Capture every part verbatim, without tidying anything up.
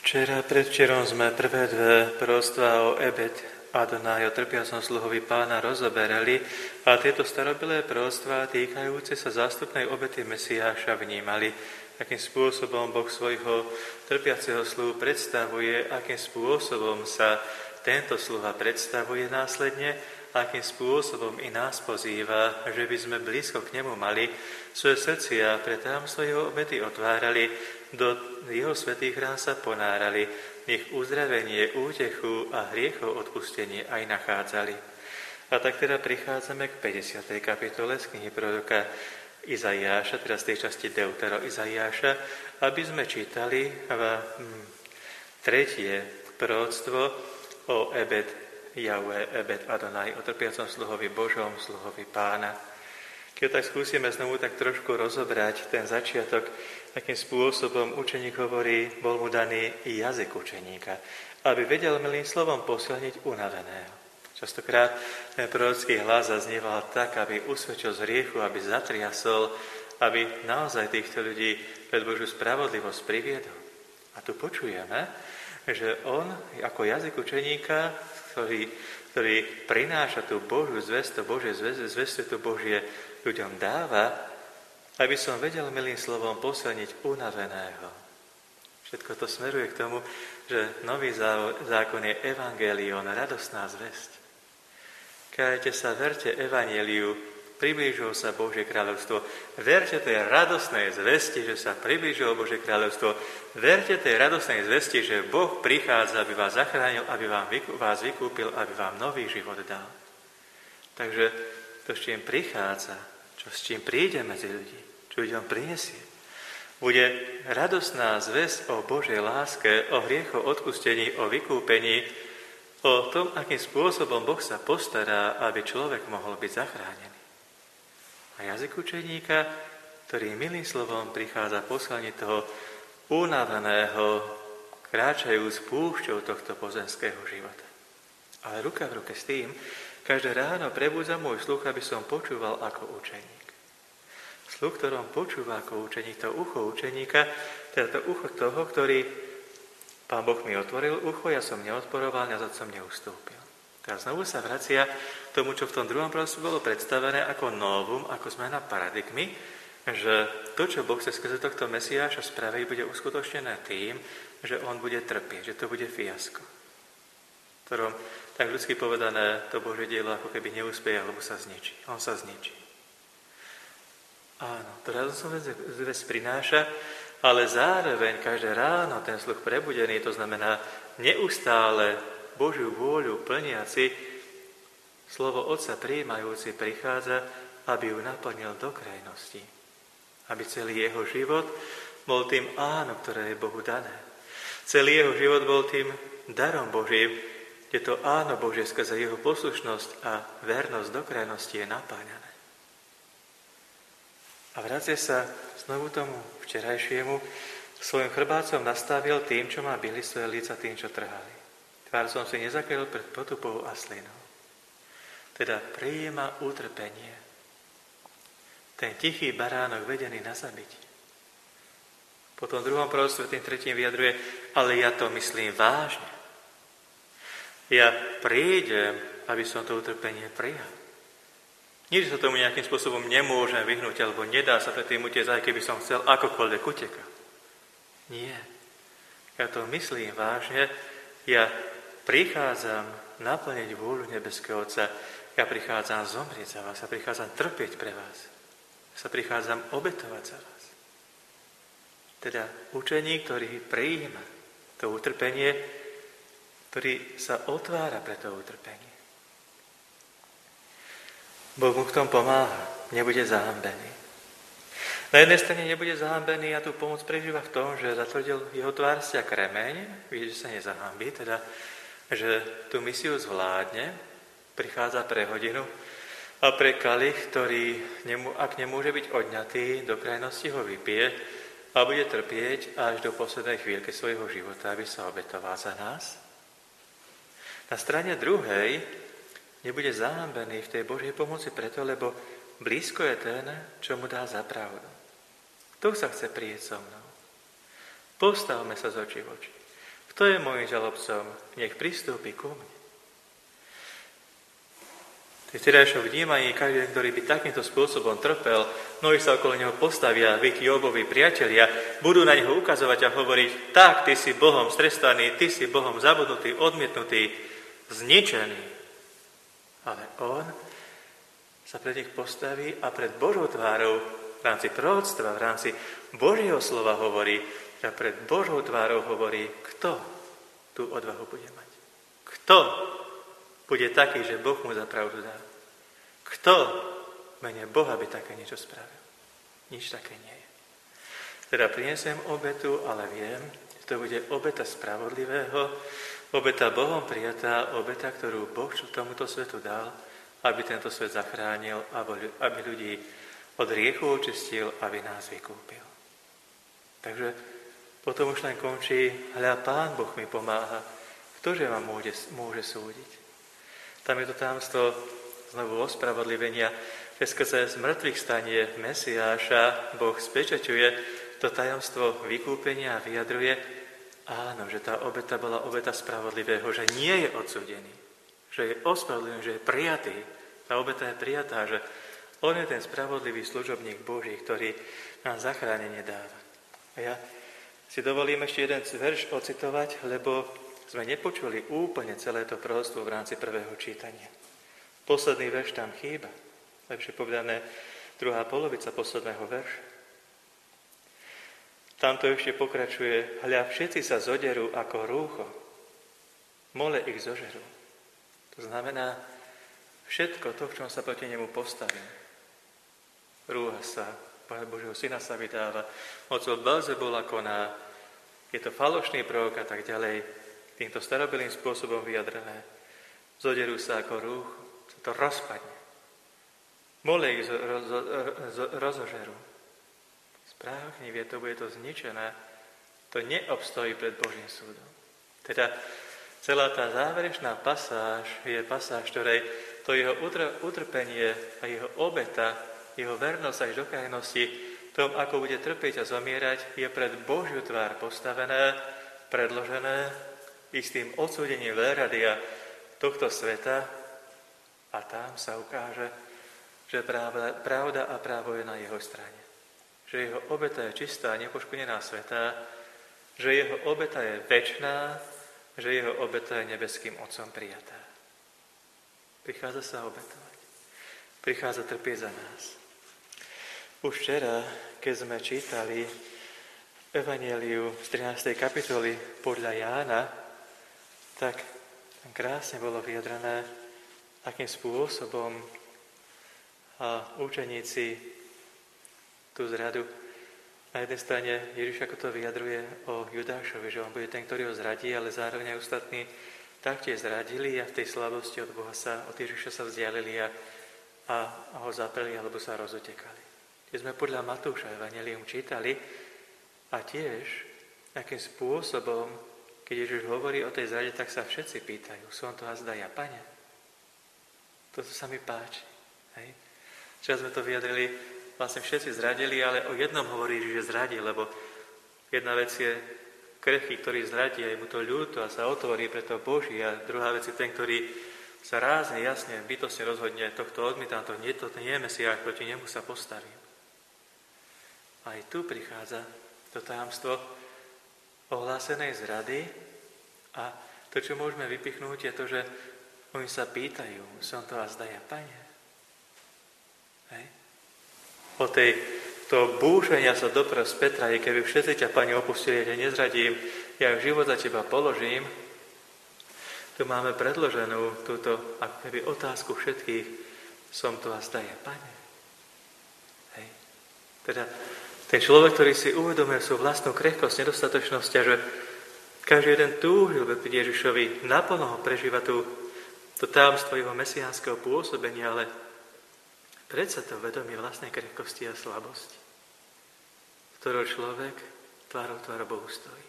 Včera, predvčerom sme prvé dve proroctvá o Ebed Adonaj, o trpiacom sluhovi Pána rozoberali a tieto starobilé proroctvá týkajúce sa zástupnej obety Mesiáša vnímali, akým spôsobom Boh svojho trpiaceho sluhu predstavuje, akým spôsobom sa tento sluha predstavuje následne, akým spôsobom i nás pozýva, že by sme blízko k nemu mali, svoje srdcia pre tajomstvo jeho obety otvárali, do jeho svätých rán sa ponárali, nech uzdravenie, útechu a hriechov odpustenie aj nachádzali. A tak teda prichádzame k päťdesiatej kapitole z knihy proroka Izaiáša, teda z tej časti Deutero Izaiáša, aby sme čítali v tretie proroctvo o Ebed Jahve, Ebed Adonaj, o trpiacom sluhovi Božom, sluhovi Pána. Keď tak skúsime znovu tak trošku rozobrať ten začiatok, akým spôsobom učeník hovorí, bol mu daný i jazyk učeníka, aby vedel milým slovom posilniť unaveného. Častokrát ten prorocký hlas zaznieval tak, aby usvedčil z hriechu, aby zatriasol, aby naozaj týchto ľudí pred Božiu spravodlivosť priviedol. A tu počujeme, že on ako jazyk učeníka, ktorý, ktorý prináša tú Božiu zväzť, to Božie zväzť, to Božie ľuďom dáva, aby som vedel milým slovom posilniť unaveného. Všetko to smeruje k tomu, že nový zákon je evangelion, radostná zvesť. Kajte sa, verte evanjeliu, priblížilo sa Božie kráľovstvo. Verte tej radostnej zvesti, že sa priblížilo Božie kráľovstvo. Verte tej radostnej zvesti, že Boh prichádza, aby vás zachránil, aby vám, vás vykúpil, aby vám nový život dal. Takže to, s čím prichádza, čo s čím príde medzi ľudí, čo ľuďom prinesie, bude radostná zvesť o Božej láske, o hriechoch odpustení, o vykúpení, o tom, akým spôsobom Boh sa postará, aby človek mohol byť zachránený. A jazyk učeníka, ktorý milým slovom prichádza poslaniť toho unaveného, kráčajúc púšťou tohto pozemského života. Ale ruka v ruke s tým, každé ráno prebúdza môj sluch, aby som počúval ako učeník. Sluch, ktorom počúva ako učeník, to ucho učeníka, teda to ucho toho, ktorý Pán Boh mi otvoril ucho, ja som neodporoval, nazad som neustúpil. Teraz znovu sa vracia k tomu, čo v tom druhom proroctve bolo predstavené ako novum, ako zmena paradigmy, že to, čo Boh chce skrze tohto Mesiáša spraviť, bude uskutočnené tým, že on bude trpieť, že to bude fiasko, ktorom, tak ľudsky povedané, to Božie dielo ako keby neúspieje, alebo sa zničí. On sa zničí. Áno, to radosnú vec prináša, ale zároveň každé ráno ten sluch prebudený, to znamená neustále Božiu vôľu plniaci, slovo Otca prijímajúci prichádza, aby ju naplnil do krajnosti. Aby celý jeho život bol tým áno, ktoré je Bohu dané. Celý jeho život bol tým darom Božím, kde to áno Božie skrze jeho poslušnosť a vernosť do krajnosti je napáňané. A vracia sa znovu tomu včerajšiemu, svojim chrbácom nastavil tým, čo má byli svoje líca, tým, čo trhali. Tvár som si nezakryl pred potupou a slinou. Teda prijíma utrpenie. Ten tichý baránok vedený na zabitie. Po tom druhom proroctve tým tretím vyjadruje, ale ja to myslím vážne. Ja prídem, aby som to utrpenie prijal. Nič sa tomu nejakým spôsobom nemôžem vyhnúť, alebo nedá sa pred tým utiecť, aj keby som chcel akokoľvek utekať. Nie. Ja to myslím vážne. Ja prichádzam naplniť vôľu nebeského Otca. Ja prichádzam zomrieť za vás. Ja prichádzam trpieť pre vás. Ja sa prichádzam obetovať za vás. Teda učeník, ktorý prijíma to utrpenie, ktorý sa otvára pre to utrpenie. Boh mu v tom pomáha, nebude zahambený. Na jednej strane nebude zahambený a tú pomoc prežíva v tom, že zatvrdil jeho tvár a kremeň, vidí, že sa nezahambí, teda, že tú misiu zvládne, prichádza pre hodinu a pre kalich, ktorý, ak nemôže byť odňatý, do krajnosti ho vypije a bude trpieť až do poslednej chvíľky svojho života, aby sa obetoval za nás. Na strane druhej nebude zahambený v tej Božej pomoci preto, lebo blízko je ten, čo mu dá za pravdu. Kto sa chce prieť so mnou? Postavme sa z očí v oči. Kto je môjim žalobcom? Nech pristúpi ku mne. V vtedajšom vnímaní každý, ktorý by takýmto spôsobom trpel, mnohí sa okolo neho postavia, vy Jobovi priatelia, budú na neho ukazovať a hovoriť, tak, ty si Bohom strestaný, ty si Bohom zabudnutý, odmietnutý, zničený. Ale on sa pred nich postaví a pred Božou tvárou v rámci proroctva, v rámci Božieho slova hovorí, a pred Božou tvárou hovorí, kto tú odvahu bude mať. Kto bude taký, že Boh mu za pravdu dá. Kto v mene Boha by také niečo spravil? Nič také nie je. Teda prinesem obetu, ale viem, že to bude obeta spravodlivého, obeta Bohom prijatá, obeta, ktorú Boh tomuto svetu dal, aby tento svet zachránil, aby ľudí od hriechu očistil, aby nás vykúpil. Takže potom už len končí, hľa, Pán Boh mi pomáha, ktože vám môže, môže súdiť. Tam je to tajomstvo znovu ospravodlivenia, že skrze zmrtvých stanie Mesiáša Boh spečaťuje to tajomstvo vykúpenia a vyjadruje, áno, že tá obeta bola obeta spravodlivého, že nie je odsúdený, že je ospravodlivený, že je prijatý. Tá obeta je prijatá, že on je ten spravodlivý služobník Boží, ktorý nám zachránenie dáva. A ja si dovolím ešte jeden verš ocitovať, lebo sme nepočuli úplne celé to proroctvo v rámci prvého čítania. Posledný verš tam chýba. Lepšie povedané, druhá polovica posledného verša. Tamto ešte pokračuje, hľa, všetci sa zoderú ako rúcho, mole ich zožerú. To znamená, všetko to, v čom sa proti nemu postavím. Rúha sa, Pána Božieho syna sa vydáva, mocou Belzebula koná, je to falošný prorok a tak ďalej. Týmto starobylým spôsobom vyjadrené. Zoderú sa ako rúch, sa to rozpadne. Mole ich rozožerú. Správne vie, to bude to zničené. To neobstojí pred Božím súdom. Teda celá tá záverečná pasáž je pasáž, ktorej to jeho utrpenie a jeho obeta, jeho vernosť až do krajnosti, tom, ako bude trpieť a zomierať, je pred Božiu tvár postavené, predložené, istým odsúdením veľradia tohto sveta a tam sa ukáže, že pravda a právo je na jeho strane. Že jeho obeta je čistá a nepoškodená sveta, že jeho obeta je večná, že jeho obeta je nebeským Otcom prijatá. Prichádza sa obetovať. Prichádza trpieť za nás. Už včera, keď sme čítali Evangeliu z trinástej kapitoly podľa Jána, tak tam krásne bolo vyjadrené, akým spôsobom a učeníci tú zradu. Na jednej strane Ježiš ako to vyjadruje o Judášovi, že on bude ten, ktorý ho zradí, ale zároveň aj ostatní taktiež zradili a v tej slabosti od Boha sa, od Ježiša sa vzdialili a, a, a ho zapreli alebo sa rozutekali. Keď sme podľa Matúša Evangelium čítali a tiež akým spôsobom, keď Ježiš hovorí o tej zrade, tak sa všetci pýtajú, som to azda ja, Pane? Toto sa mi páči. Hej? Včera sme to vyjadrili, vlastne všetci zradili, ale o jednom hovorí, že zradí, lebo jedna vec je krehký, ktorý zradí a je mu to ľúto a sa otvorí pre to Boží, a druhá vec je ten, ktorý sa rázne, jasne, bytostne rozhodne, tohto odmietam, to nie, to nie je Mesiáš, proti nemu sa postavím. Aj tu prichádza to tajomstvo ohlásenej zrady a to, čo môžeme vypichnúť, je to, že oni sa pýtajú, som to azda ja, Pane? Hej? O tej, to búšenia sa doprav z Petra, je keby všetci ťa, Pane, opustili, ja ťa nezradím, ja život za teba položím. Tu máme predloženú túto, ako keby otázku všetkých, som to azda ja, Pane? Hej? Teda ten človek, ktorý si uvedomuje svoju vlastnú krehkosť, nedostatočnosť a že každý jeden túžil pri Ježišovi, naplno ho prežíva tú, to tajomstvo jeho mesiánskeho pôsobenia, ale predsa to vedomie vlastnej krehkosti a slabosti, v ktorou človek tvárou tvár Bohu stojí.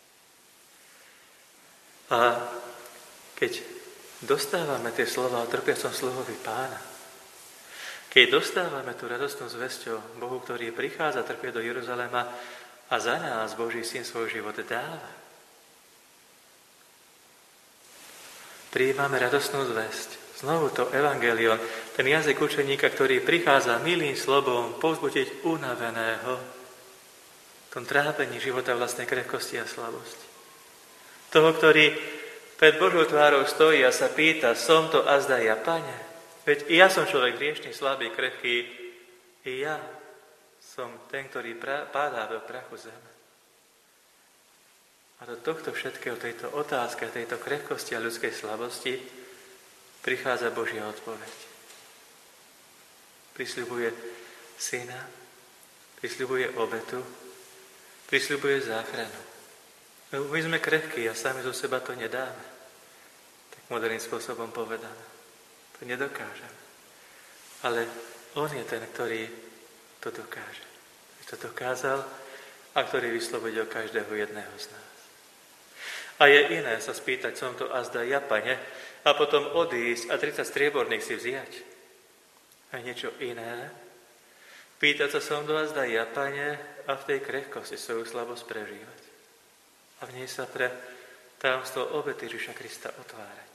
A keď dostávame tie slova o trpiacom sluhovi Pána, keď dostávame tú radostnú zvesť o Bohu, ktorý prichádza trpieť do Jeruzalema a za nás Boží syn svoj život dáva, prijímame radostnú zvesť. Znovu to evangelion, ten jazyk učeníka, ktorý prichádza milým slovom povzbudiť unaveného v tom trápení života vlastnej krehkosti a slabosti. Toho, ktorý pred Božou tvárou stojí a sa pýta, som to azda ja, Pane? Veď i ja som človek hriešný, slabý, krehký, i ja som ten, ktorý pra- padá do prachu zeme. A do tohto všetkého, tejto otázky, tejto krehkosti a ľudskej slabosti prichádza Božia odpoveď. Prisľubuje syna, prisľubuje obetu, prisľubuje záchranu. My sme krehkí a sami zo seba to nedáme. Tak moderným spôsobom povedané. To nedokážeme. Ale on je ten, ktorý to dokáže. Ktorý to dokázal a ktorý vyslobodil každého jedného z nás. A je iné sa spýtať, som to azda ja, Pane, a potom odísť a tridsať strieborných si vziať. A niečo iné, pýtať sa, som to azda ja, Pane, a v tej krehkosti svoju slabosť prežívať. A v nej sa pre tajomstvo obety Ježiša Krista otvárať.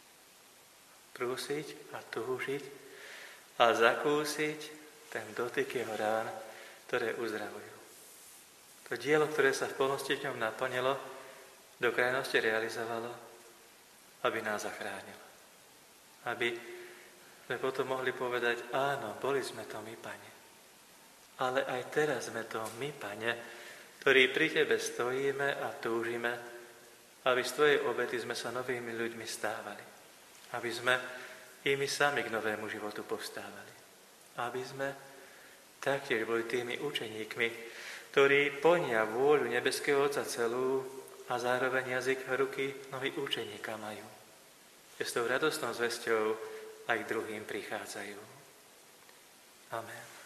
Prúsiť a túžiť a zakúsiť ten dotyk jeho rán, ktoré uzdravujú. To dielo, ktoré sa v plnosti v ňom naplnilo, do krajnosti realizovalo, aby nás zachránilo. Aby sme potom mohli povedať, áno, boli sme to my, Pane. Ale aj teraz sme to my, Pane, ktorí pri Tebe stojíme a túžime, aby z Tvojej obety sme sa novými ľuďmi stávali. Aby sme i my sami k novému životu povstávali. Aby sme taktiež boli tými učeníkmi, ktorí plnia vôľu nebeského Otca celú a zároveň jazyk a ruky nohy učeníka majú. Že s tou radostnou zvesťou aj k druhým prichádzajú. Amen.